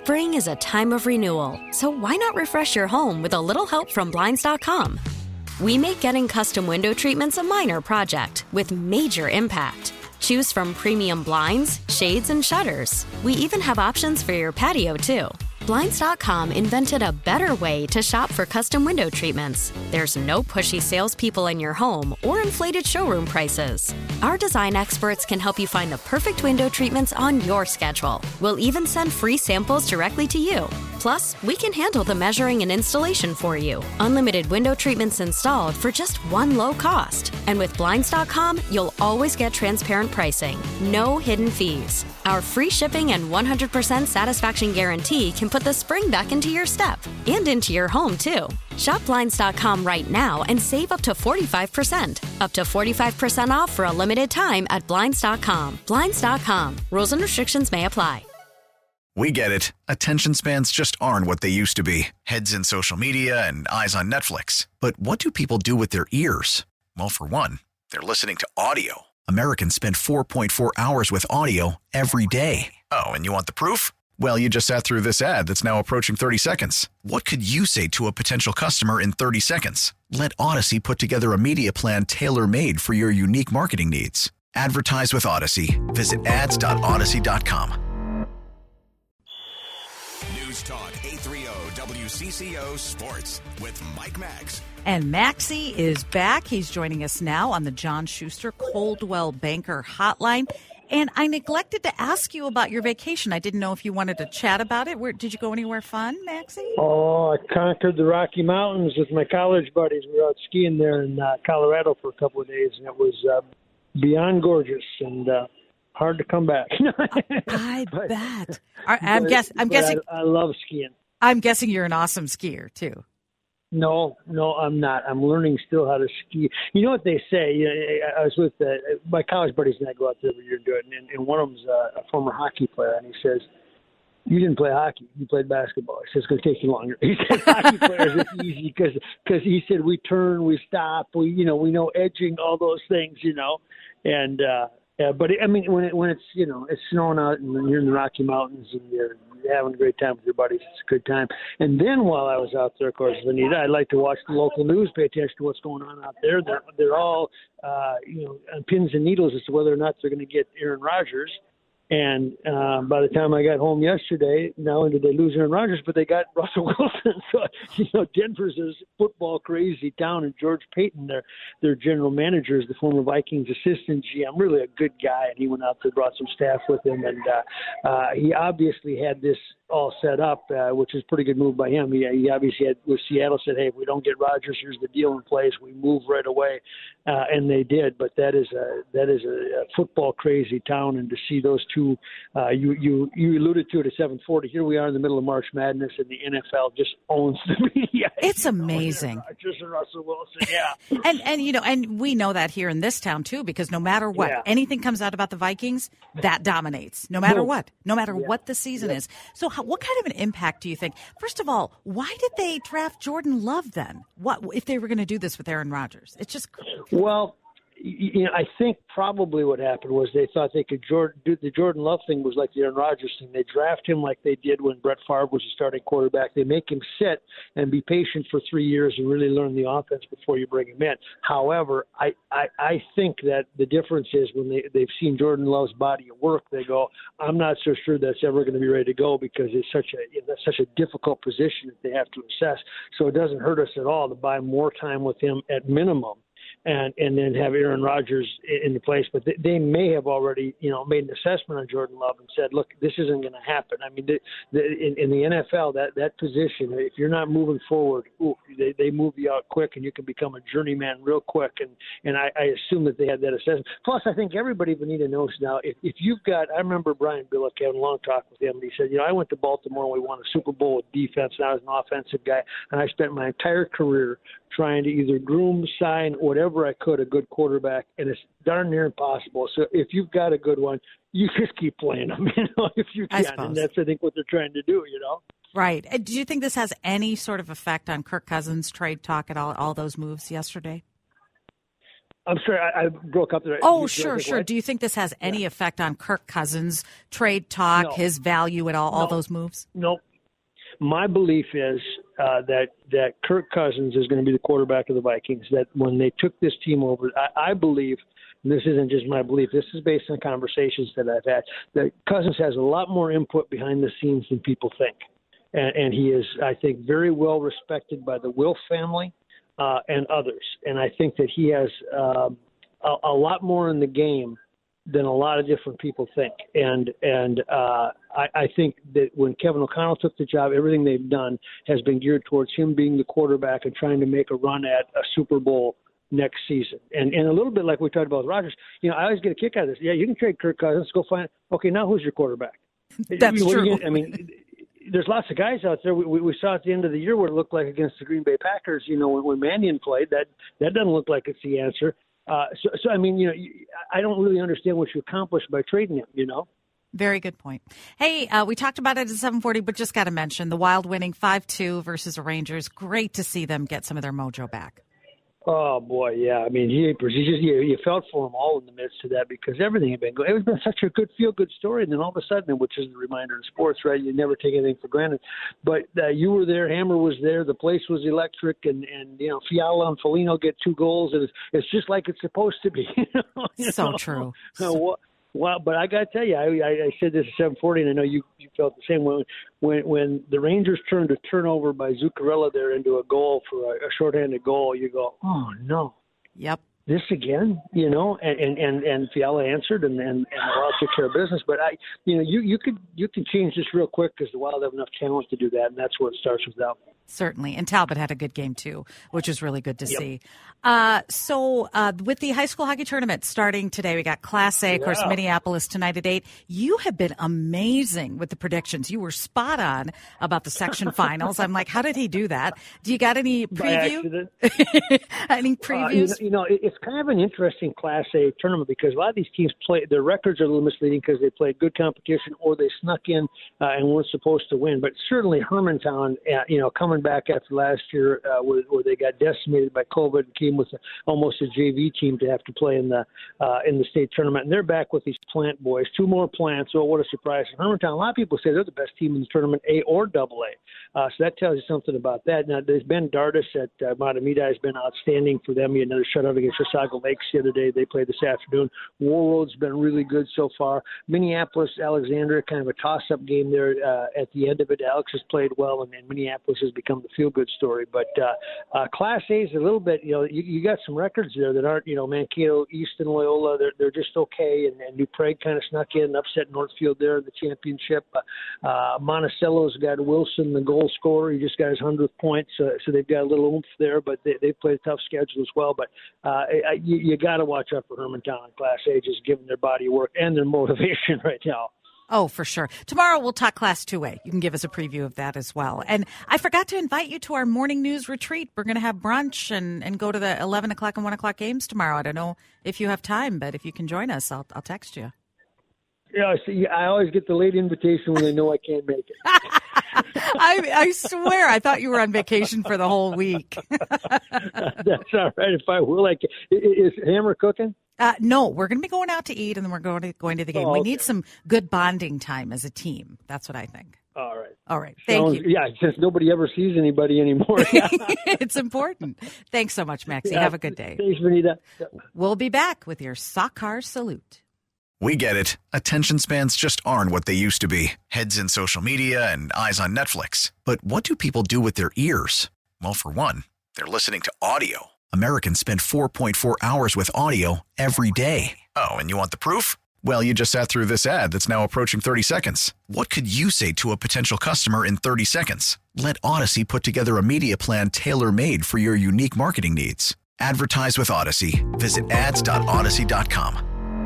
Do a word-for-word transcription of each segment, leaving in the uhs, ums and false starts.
Spring is a time of renewal, so why not refresh your home with a little help from Blinds dot com? We make getting custom window treatments a minor project with major impact. Choose from premium blinds, shades, and shutters. We even have options for your patio, too. Blinds dot com invented a better way to shop for custom window treatments. There's no pushy salespeople in your home or inflated showroom prices. Our design experts can help you find the perfect window treatments on your schedule. We'll even send free samples directly to you. Plus, we can handle the measuring and installation for you. Unlimited window treatments installed for just one low cost. And with Blinds dot com, you'll always get transparent pricing. No hidden fees. Our free shipping and one hundred percent satisfaction guarantee can put the spring back into your step and into your home, too. Shop Blinds dot com right now and save up to forty-five percent. Up to forty-five percent off for a limited time at Blinds dot com. Blinds dot com. Rules and restrictions may apply. We get it. Attention spans just aren't what they used to be. Heads in social media and eyes on Netflix. But what do people do with their ears? Well, for one, they're listening to audio. Americans spend four point four hours with audio every day. Oh, and you want the proof? Well, you just sat through this ad that's now approaching thirty seconds. What could you say to a potential customer in thirty seconds? Let Odyssey put together a media plan tailor-made for your unique marketing needs. Advertise with Odyssey. Visit ads dot odyssey dot com. News Talk eight thirty W C C O Sports with Mike Max. And Maxie is back. He's joining us now on the John Schuster Coldwell Banker Hotline. And I neglected to ask you about your vacation. I didn't know if you wanted to chat about it. Where did you go anywhere fun, Maxie? Oh, I conquered the Rocky Mountains with my college buddies. We were out skiing there in uh, Colorado for a couple of days, and it was uh, beyond gorgeous and uh, hard to come back. I but, bet. I'm, but, guess, I'm guessing. I, I love skiing. I'm guessing you're an awesome skier too. No, no, I'm not. I'm learning still how to ski. You know what they say? You know, I was with uh, my college buddies, and I go out there every year and do it. And, and one of them's uh, a former hockey player, and he says, "You didn't play hockey. You played basketball." He says, "It's going to take you longer." He said, "Hockey players, it's easy because because he said we turn, we stop, we you know we know edging, all those things, you know." And uh, yeah, but I mean, when it, when it's you know it's snowing out and you're in the Rocky Mountains and you're having a great time with your buddies, it's a good time. And then while I was out there, of course, Anita, I like to watch the local news, pay attention to what's going on out there. They're they're all uh, you know on pins and needles as to whether or not they're going to get Aaron Rodgers. And uh, by the time I got home yesterday, not only did they lose Aaron Rodgers, but they got Russell Wilson. So, you know, Denver's a football crazy town, and George Payton, their their general manager, is the former Vikings assistant G M, really a good guy, and he went out there, brought some staff with him, and uh, uh, he obviously had this all set up, uh, which is a pretty good move by him. He, he obviously had, with Seattle, said, hey, if we don't get Rodgers, here's the deal in place. We move right away, uh, and they did. But that is a that is a, a football crazy town, and to see those two, uh, you you you alluded to it at seven forty. Here we are in the middle of March Madness, and the N F L just owns the media. It's amazing. Rodgers and Russell Wilson, yeah. and and you know, and we know that here in this town too, because no matter what, yeah. anything comes out about the Vikings, that dominates. No matter Boom. what, no matter Yeah. what the season yeah. is. So, how, what kind of an impact do you think? First of all, why did they draft Jordan Love then? What if they were going to do this with Aaron Rodgers? It's just well. You know, I think probably what happened was they thought they could Jordan, do the Jordan Love thing was like the Aaron Rodgers thing. They draft him like they did when Brett Favre was a starting quarterback. They make him sit and be patient for three years and really learn the offense before you bring him in. However, I, I, I think that the difference is when they, they've seen Jordan Love's body at work, they go, I'm not so sure that's ever going to be ready to go because it's such a you know, that's such a difficult position that they have to assess. So it doesn't hurt us at all to buy more time with him at minimum. And and then have Aaron Rodgers in the place, but they, they may have already, you know, made an assessment on Jordan Love and said, look, this isn't going to happen. I mean, the, the, in, in the N F L, that that position, if you're not moving forward, ooh, they they move you out quick, and you can become a journeyman real quick. And and I, I assume that they had that assessment. Plus, I think everybody Benita knows now. If if you've got, I remember Brian Billick having a long talk with him, and he said, you know, I went to Baltimore and we won a Super Bowl with defense, and I was an offensive guy, and I spent my entire career trying to either groom, sign, whatever I could, a good quarterback, and it's darn near impossible. So if you've got a good one, you just keep playing them, you know, if you can. And that's, I think, what they're trying to do, you know. Right. Do you think this has any sort of effect on Kirk Cousins' trade talk at all, all those moves yesterday? I'm sorry, I, I broke up there. Oh, you, sure, like, sure. what? Do you think this has any yeah. effect on Kirk Cousins' trade talk, no. his value at all, no. all those moves? No. My belief is uh, that, that Kirk Cousins is going to be the quarterback of the Vikings, that when they took this team over, I, I believe, and this isn't just my belief, this is based on conversations that I've had, that Cousins has a lot more input behind the scenes than people think. And, and he is, I think, very well respected by the Wilf family uh, and others. And I think that he has uh, a, a lot more in the game than a lot of different people think. And and uh, I, I think that when Kevin O'Connell took the job, everything they've done has been geared towards him being the quarterback and trying to make a run at a Super Bowl next season. And and a little bit like we talked about with Rodgers, you know, I always get a kick out of this. Yeah, you can trade Kirk Cousins, go find, okay, now who's your quarterback? That's what true. You, I mean, there's lots of guys out there. We, we saw at the end of the year what it looked like against the Green Bay Packers, you know, when, when Mannion played. That, that doesn't look like it's the answer. Uh, so, so, I mean, you know, I don't really understand what you accomplished by trading him, you know? Very good point. Hey, uh, we talked about it at seven forty, but just got to mention the Wild winning five two versus the Rangers. Great to see them get some of their mojo back. Oh, boy, yeah. I mean, he, he just you, you felt for them all in the midst of that because everything had been good. It was been such a good, feel-good story, and then all of a sudden, which is the reminder in sports, right, you never take anything for granted. But uh, you were there, Hammer was there, the place was electric, and, and you know, Fiala and Foligno get two goals, and it's, it's just like it's supposed to be. You know? you so know? true. So, well, but I got to tell you, I, I, I said this at seven forty, and I know you, you felt the same way. When when the Rangers turned a turnover by Zuccarello there into a goal for a, a shorthanded goal, you go, oh, no. Yep. This again, you know, and, and, and, and Fiala answered and, and, and the Wild took care of business. But, I, you know, you, you could you can change this real quick because the Wild have enough talent to do that, and that's where it starts with them. Certainly. And Talbot had a good game, too, which is really good to yep. see. Uh, so uh, with the high school hockey tournament starting today, we got Class A, of yeah. course, Minneapolis tonight at eight. You have been amazing with the predictions. You were spot on about the section finals. I'm like, how did he do that? Do you got any preview? any previews? Uh, you know, you know, it's kind of an interesting Class A tournament because a lot of these teams play, their records are a little misleading because they played good competition or they snuck in uh, and weren't supposed to win. But certainly Hermantown, uh, you know, coming back after last year uh, where, where they got decimated by COVID and came with a, almost a J V team to have to play in the uh, in the state tournament. And they're back with these Plant boys, two more Plants. Oh, what a surprise. And Hermantown, a lot of people say they're the best team in the tournament, A or double A. Uh, so that tells you something about that. Now, there's Ben Dardis at uh, Matamida has been outstanding for them. He had another shutout against Chisago Lakes the other day. They played this afternoon. Warroad's been really good so far. Minneapolis, Alexandria, kind of a toss-up game there uh, at the end of it. Alex has played well, and, and Minneapolis has become the feel-good story. But uh, uh, Class A is a little bit, you know, you, you got some records there that aren't, you know, Mankato, Easton, Loyola, they're, they're just okay. And, and New Prague kind of snuck in, upset Northfield there in the championship. Uh, uh, Monticello's got Wilson, the goal scorer. He just got his hundredth point, so, so they've got a little oomph there, but they, they've played a tough schedule as well. But uh, I, you, you got to watch out for Hermantown in Class A, just given their body of work and their motivation right now. Oh, for sure. Tomorrow we'll talk Class two A. You can give us a preview of that as well. And I forgot to invite you to our morning news retreat. We're going to have brunch and, and go to the eleven o'clock and one o'clock games tomorrow. I don't know if you have time, but if you can join us, I'll, I'll text you. Yeah, see, I always get the late invitation when they know I can't make it. I, I swear, I thought you were on vacation for the whole week. That's all right. If I will, like, is Hammer cooking? Uh, no, we're going to be going out to eat, and then we're going to going to the game. Oh, okay. We need some good bonding time as a team. That's what I think. All right. All right. Thank Sounds, you. Yeah, since nobody ever sees anybody anymore. It's important. Thanks so much, Maxie. Yeah, have a good day. Thanks, Benita. We'll be back with your Soccer Salute. We get it. Attention spans just aren't what they used to be. Heads in social media and eyes on Netflix. But what do people do with their ears? Well, for one, they're listening to audio. Americans spend four point four hours with audio every day. Oh, and you want the proof? Well, you just sat through this ad that's now approaching thirty seconds. What could you say to a potential customer in thirty seconds? Let Odyssey put together a media plan tailor-made for your unique marketing needs. Advertise with Odyssey. Visit ads dot odyssey dot com.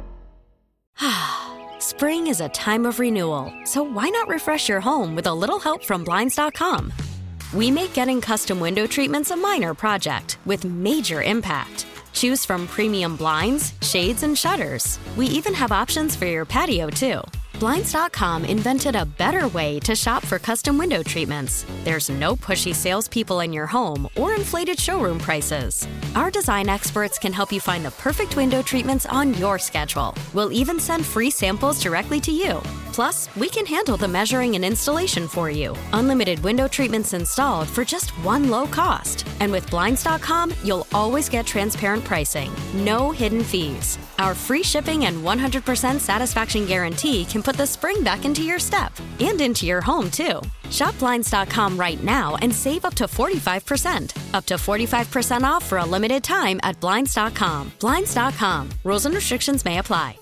Spring is a time of renewal, so why not refresh your home with a little help from Blinds dot com? We make getting custom window treatments a minor project with major impact. Choose from premium blinds, shades, and shutters. We even have options for your patio, too. Blinds dot com invented a better way to shop for custom window treatments. There's no pushy salespeople in your home or inflated showroom prices. Our design experts can help you find the perfect window treatments on your schedule. We'll even send free samples directly to you. Plus, we can handle the measuring and installation for you. Unlimited window treatments installed for just one low cost. And with Blinds dot com, you'll always get transparent pricing. No hidden fees. Our free shipping and one hundred percent satisfaction guarantee can put the spring back into your step and into your home, too. Shop Blinds dot com right now and save up to forty-five percent. Up to forty-five percent off for a limited time at Blinds dot com. Blinds dot com. Rules and restrictions may apply.